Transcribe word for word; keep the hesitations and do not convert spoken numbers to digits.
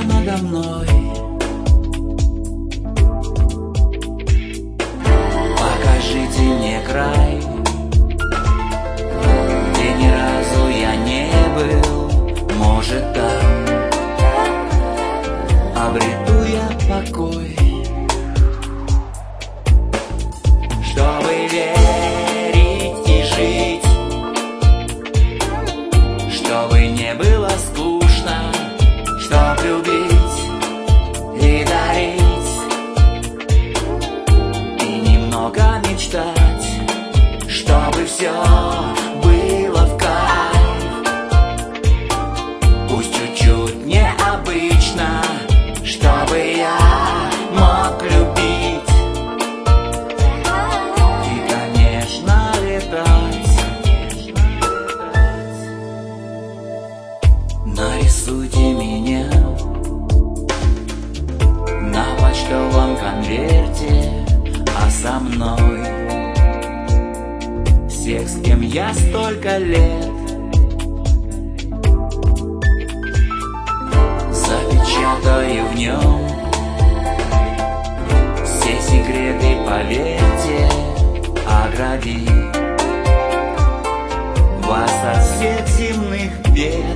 надо мной. Покажите мне край, где ни разу я не был. Может, там обрету я покой, чтобы верить и жить, чтобы не было скучно, чтоб любить и дарить, и немного мечтать, чтобы все было в кайф. Пусть чуть-чуть необычно, чтобы я мог любить и, конечно, летать. Нарисуйте меня на почтовом конверте, а со мной всех, с кем я столько лет. Запечатаю в нем все секреты, поверьте, огради вас от всех земных бед.